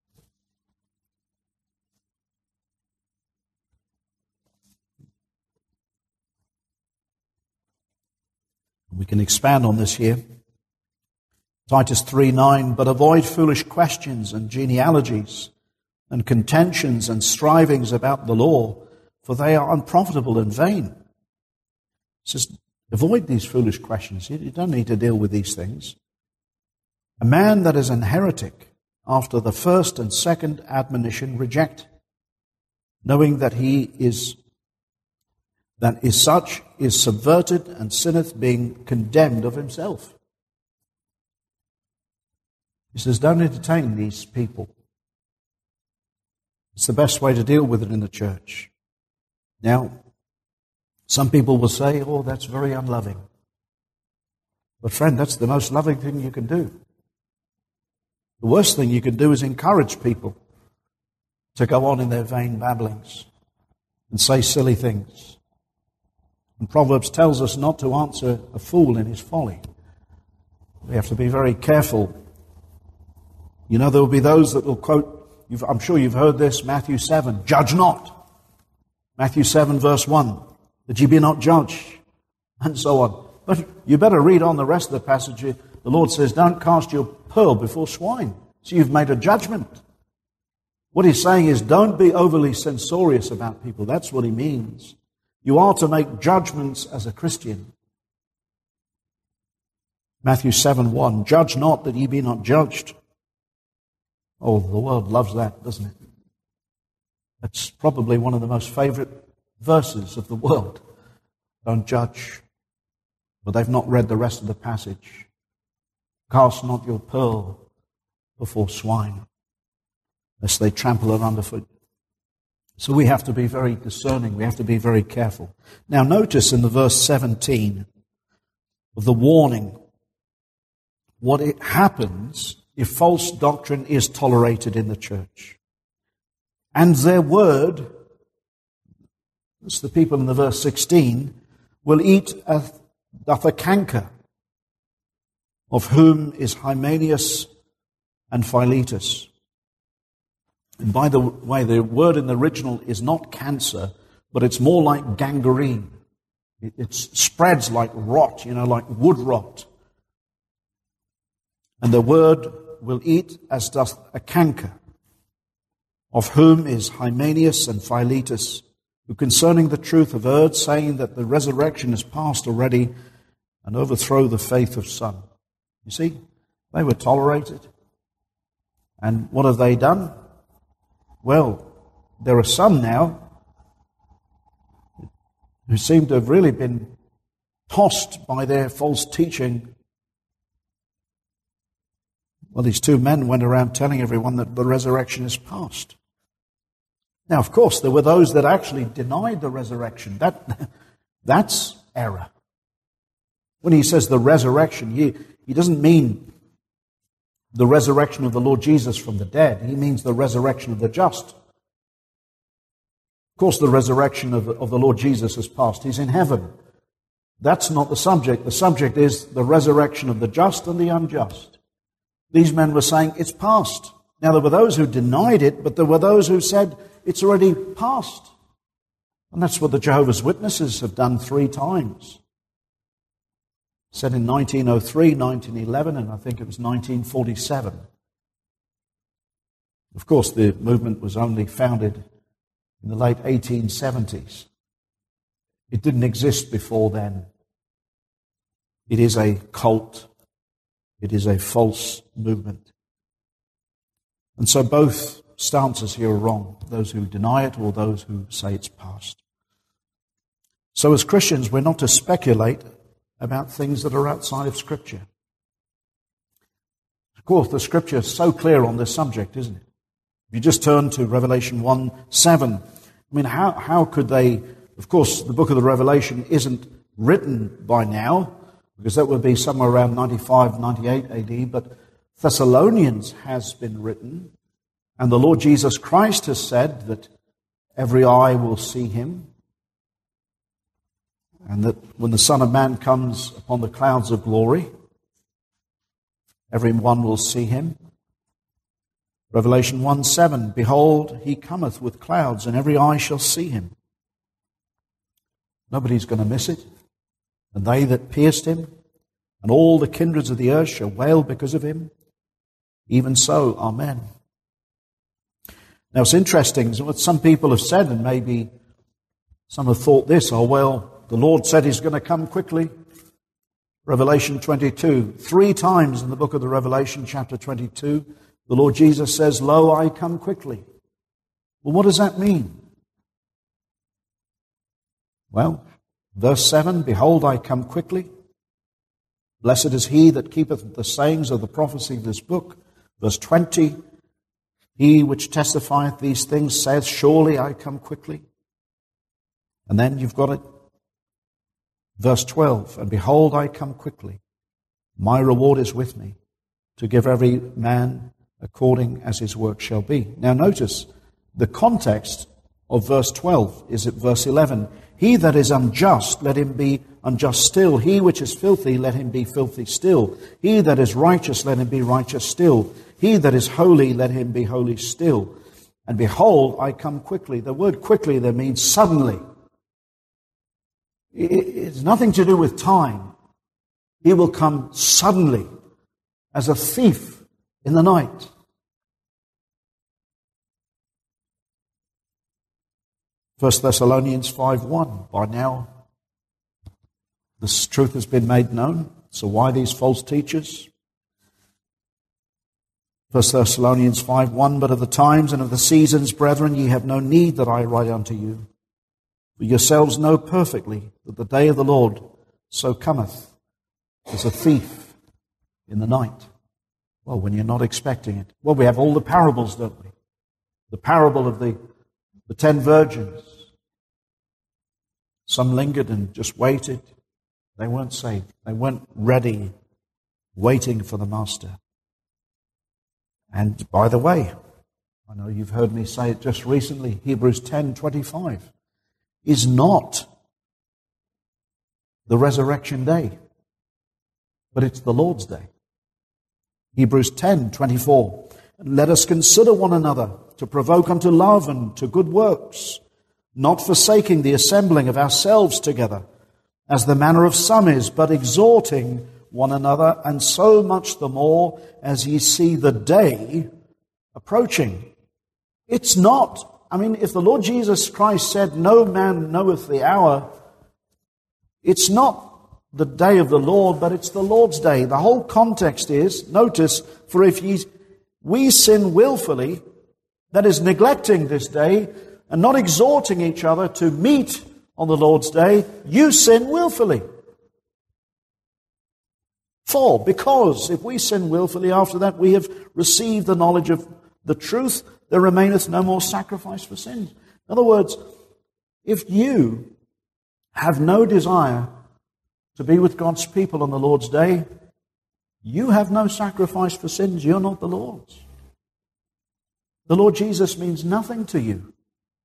We can expand on this here. Titus three nine, but avoid foolish questions and genealogies and contentions and strivings about the law, for they are unprofitable and vain. It says, avoid these foolish questions. You don't need to deal with these things. A man that is an heretic, after the first and second admonition, reject, knowing that he is that is such is subverted and sinneth, being condemned of himself. He says, don't entertain these people. It's the best way to deal with it in the church. Now, some people will say, oh, that's very unloving. But friend, that's the most loving thing you can do. The worst thing you can do is encourage people to go on in their vain babblings and say silly things. And Proverbs tells us not to answer a fool in his folly. We have to be very careful. You know, there will be those that will quote, you've, I'm sure you've heard this, Matthew seven, judge not. Matthew seven verse one, that ye be not judged, and so on. But you better read on the rest of the passage. The Lord says, don't cast your pearl before swine. So you've made a judgment. What he's saying is, don't be overly censorious about people. That's what he means. You are to make judgments as a Christian. Matthew seven one, judge not that ye be not judged. Oh, the world loves that, doesn't it? That's probably one of the most favorite verses of the world. Don't judge. But they've not read the rest of the passage. Cast not your pearl before swine, lest they trample it underfoot. So we have to be very discerning. We have to be very careful. Now notice in the verse seventeen of the warning what it happens if false doctrine is tolerated in the church. And their word, that's the people in the verse sixteen, will eat a, doth a canker, of whom is Hymenaeus and Philetus. And by the way, the word in the original is not cancer, but it's more like gangrene. It, it spreads like rot, you know, like wood rot. And the word will eat as doth a canker, of whom is Hymenaeus and Philetus, who concerning the truth have erred, saying that the resurrection is past already, and overthrow the faith of some. You see, they were tolerated. And what have they done? Well, there are some now who seem to have really been tossed by their false teaching. Well, these two men went around telling everyone that the resurrection is past. Now, of course, there were those that actually denied the resurrection. That, that's error. When he says the resurrection, he, he doesn't mean the resurrection of the Lord Jesus from the dead. He means the resurrection of the just. Of course, the resurrection of the, of the Lord Jesus is past. He's in heaven. That's not the subject. The subject is the resurrection of the just and the unjust. These men were saying it's past. Now, there were those who denied it, but there were those who said it's already past. And that's what the Jehovah's Witnesses have done three times. Said in nineteen oh three, nineteen eleven, and I think it was nineteen forty-seven. Of course, the movement was only founded in the late eighteen seventies. It didn't exist before then. It is a cult. It is a false movement. And so both stances here are wrong, those who deny it or those who say it's past. So as Christians, we're not to speculate about things that are outside of Scripture. Of course, the Scripture is so clear on this subject, isn't it? If you just turn to Revelation one seven, I mean, how, how could they... Of course, the book of the Revelation isn't written by now, because that would be somewhere around ninety-five, ninety-eight A D, but Thessalonians has been written, and the Lord Jesus Christ has said that every eye will see him, and that when the Son of Man comes upon the clouds of glory, everyone will see him. Revelation one seven, behold, he cometh with clouds, and every eye shall see him. Nobody's going to miss it. And they that pierced him, and all the kindreds of the earth shall wail because of him. Even so, amen. Now it's interesting, what some people have said, and maybe some have thought this, oh well, the Lord said he's going to come quickly. Revelation twenty-two, three times in the book of the Revelation, chapter twenty-two, the Lord Jesus says, lo, I come quickly. Well, what does that mean? Well, verse seven, behold, I come quickly. Blessed is he that keepeth the sayings of the prophecy of this book. Verse twenty, he which testifieth these things saith, surely I come quickly. And then you've got it. Verse twelve, and behold, I come quickly. My reward is with me, to give every man according as his work shall be. Now notice, the context of verse twelve is at verse eleven. He that is unjust, let him be unjust still. He which is filthy, let him be filthy still. He that is righteous, let him be righteous still. He that is holy, let him be holy still. And behold, I come quickly. The word quickly there means suddenly. It's nothing to do with time. He will come suddenly, as a thief in the night. First Thessalonians five one, by now this truth has been made known, so why these false teachers? First Thessalonians five one, but of the times and of the seasons, brethren, ye have no need that I write unto you. For yourselves know perfectly that the day of the Lord so cometh as a thief in the night. Well, when you're not expecting it. Well, we have all the parables, don't we? The parable of the, the ten virgins. Some lingered and just waited. They weren't saved. They weren't ready, waiting for the Master. And by the way, I know you've heard me say it just recently, Hebrews ten twenty-five is not the resurrection day, but it's the Lord's day. Hebrews ten twenty-four, let us consider one another to provoke unto love and to good works, not forsaking the assembling of ourselves together, as the manner of some is, but exhorting one another, and so much the more as ye see the day approaching. It's not, I mean, if the Lord Jesus Christ said, no man knoweth the hour, it's not the day of the Lord, but it's the Lord's day. The whole context is, notice, for if ye, we sin willfully, that is neglecting this day, and not exhorting each other to meet on the Lord's day, you sin willfully. For, because if we sin willfully, after that we have received the knowledge of the truth, there remaineth no more sacrifice for sins. In other words, if you have no desire to be with God's people on the Lord's day, you have no sacrifice for sins. You're not the Lord's. The Lord Jesus means nothing to you.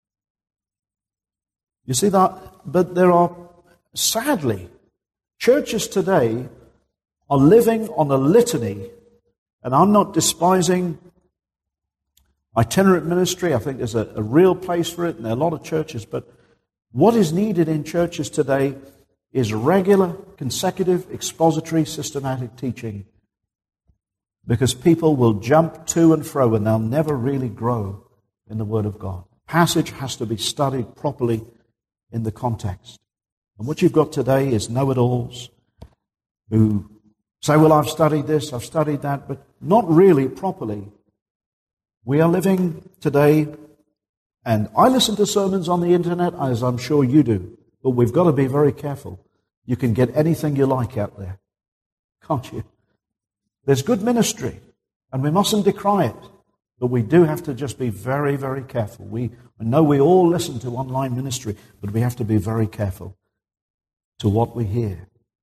You see that? But there are, sadly, churches today are living on a litany, and I'm not despising itinerant ministry. I think there's a, a real place for it, and there are a lot of churches, but what is needed in churches today is regular, consecutive, expository, systematic teaching, because people will jump to and fro and they'll never really grow in the Word of God. Passage has to be studied properly in the context. And what you've got today is know-it-alls who say, well, I've studied this, I've studied that, but not really properly. We are living today, and I listen to sermons on the internet, as I'm sure you do, but we've got to be very careful. You can get anything you like out there, can't you? There's good ministry, and we mustn't decry it, but we do have to just be very, very careful. We I know we all listen to online ministry, but we have to be very careful to what we hear.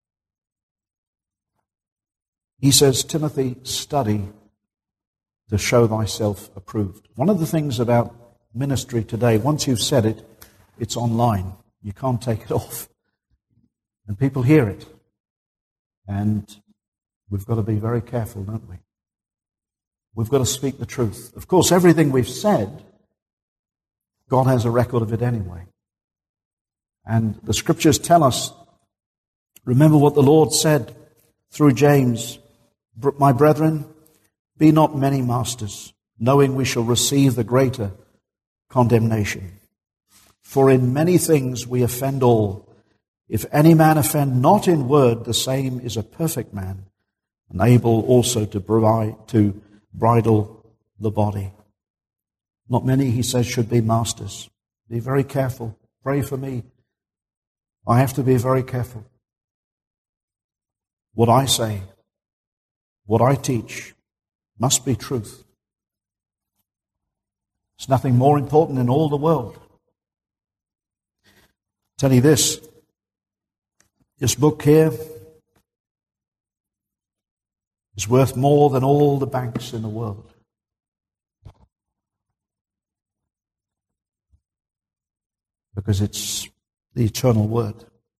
He says, Timothy, study to show thyself approved. One of the things about ministry today, once you've said it, it's online. You can't take it off. And people hear it. And we've got to be very careful, don't we? We've got to speak the truth. Of course, everything we've said, God has a record of it anyway. And the Scriptures tell us, remember what the Lord said through James, my brethren, be not many masters, knowing we shall receive the greater condemnation. For in many things we offend all. If any man offend not in word, the same is a perfect man, and able also to provide, to bridle the body. Not many, he says, should be masters. Be very careful. Pray for me. I have to be very careful. What I say, what I teach, must be truth. There's nothing more important in all the world. I'll tell you this, this book here is worth more than all the banks in the world. Because it's the eternal word.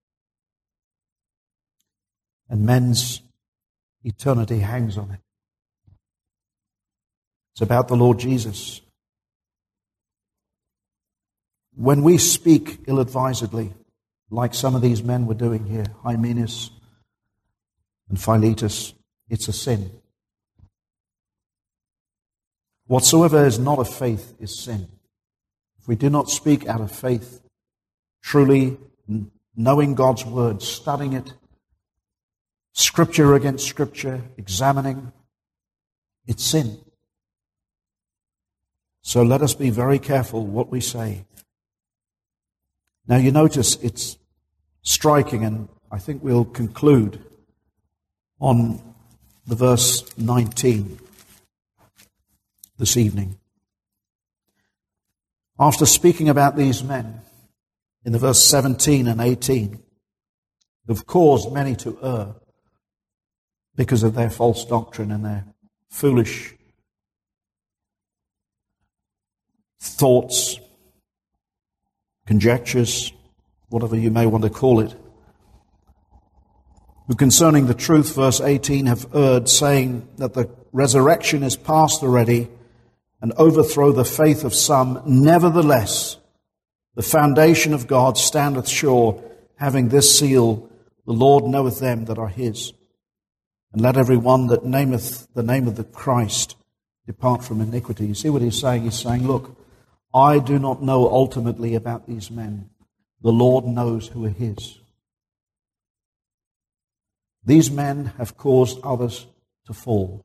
And men's eternity hangs on it. It's about the Lord Jesus. When we speak ill-advisedly, like some of these men were doing here, Hymenaeus and Philetus, it's a sin. Whatsoever is not of faith is sin. If we do not speak out of faith, truly knowing God's word, studying it, Scripture against Scripture, examining, it's sin. So let us be very careful what we say. Now you notice it's striking, and I think we'll conclude on the verse nineteen this evening. After speaking about these men in the verse seventeen and eighteen, who've caused many to err because of their false doctrine and their foolish thoughts, conjectures, whatever you may want to call it, who concerning the truth, verse eighteen, have erred, saying that the resurrection is past already, and overthrow the faith of some. Nevertheless, the foundation of God standeth sure, having this seal, the Lord knoweth them that are his. And let every one that nameth the name of the Christ depart from iniquity. You see what he's saying? He's saying, look, I do not know ultimately about these men. The Lord knows who are his. These men have caused others to fall.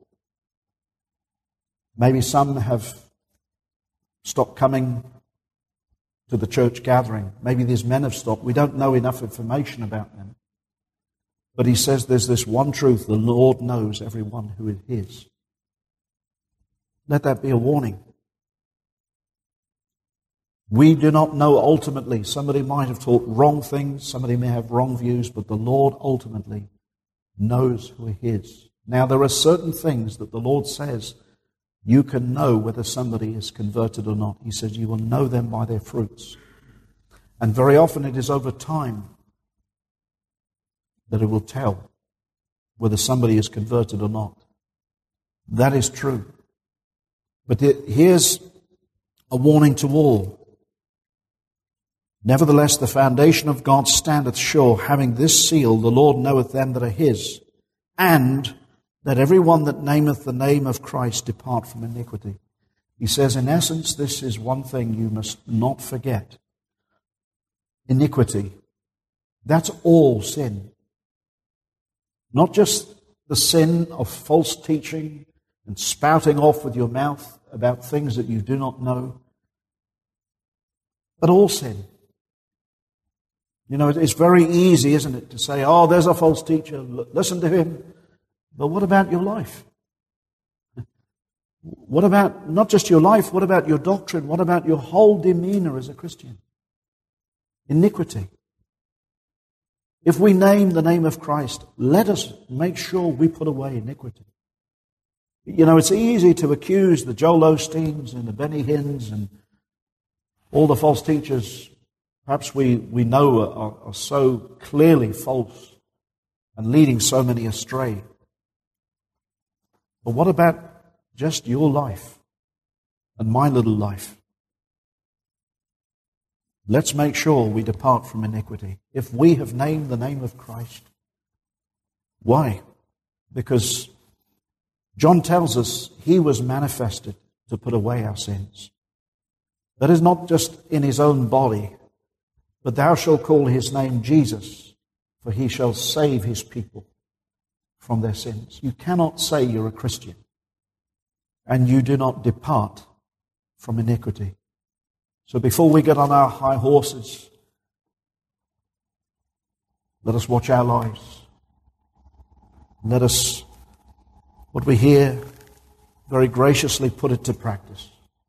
Maybe some have stopped coming to the church gathering. Maybe these men have stopped. We don't know enough information about them. But he says there's this one truth: the Lord knows everyone who is his. Let that be a warning. We do not know ultimately. Somebody might have taught wrong things. Somebody may have wrong views. But the Lord ultimately knows who are his. Now, there are certain things that the Lord says you can know whether somebody is converted or not. He says you will know them by their fruits. And very often it is over time that it will tell whether somebody is converted or not. That is true. But here's a warning to all. Nevertheless, the foundation of God standeth sure, having this seal, the Lord knoweth them that are his, and that every one that nameth the name of Christ depart from iniquity. He says, in essence, this is one thing you must not forget. Iniquity. That's all sin. Not just the sin of false teaching and spouting off with your mouth about things that you do not know, but all sin. You know, it's very easy, isn't it, to say, oh, there's a false teacher, listen to him. But what about your life? What about not just your life, what about your doctrine? What about your whole demeanor as a Christian? Iniquity. If we name the name of Christ, let us make sure we put away iniquity. You know, it's easy to accuse the Joel Osteens and the Benny Hinns and all the false teachers perhaps we, we know are, are so clearly false and leading so many astray. But what about just your life and my little life? Let's make sure we depart from iniquity. If we have named the name of Christ, why? Because John tells us he was manifested to put away our sins. That is not just in his own body, but thou shalt call his name Jesus, for he shall save his people from their sins. You cannot say you're a Christian and you do not depart from iniquity. So before we get on our high horses, let us watch our lives. Let us, what we hear, very graciously put it to practice.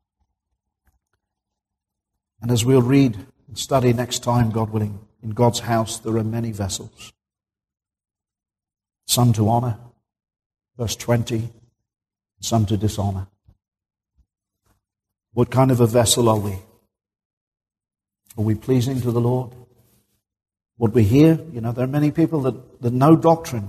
And as we'll read and study next time, God willing, in God's house there are many vessels. Some to honor, verse twenty, some to dishonor. What kind of a vessel are we? Are we pleasing to the Lord? What we hear, you know, there are many people that, that know doctrine.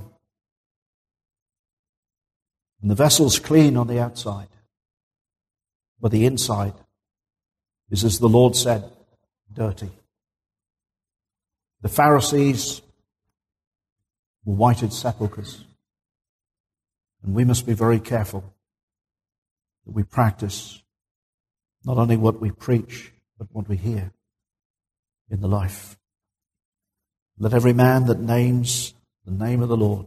And the vessel's clean on the outside. But the inside is, as the Lord said, dirty. The Pharisees were whited sepulchres. And we must be very careful that we practice not only what we preach, but what we hear in the life. Let every man that names the name of the Lord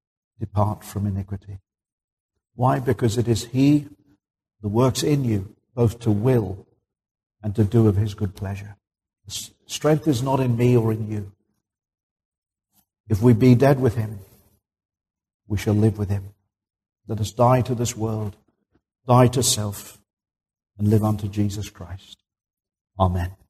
depart from iniquity. Why? Because it is he that works in you both to will and to do of his good pleasure. Strength is not in me or in you. If we be dead with him, we shall live with him. Let us die to this world, die to self, and live unto Jesus Christ. Amen.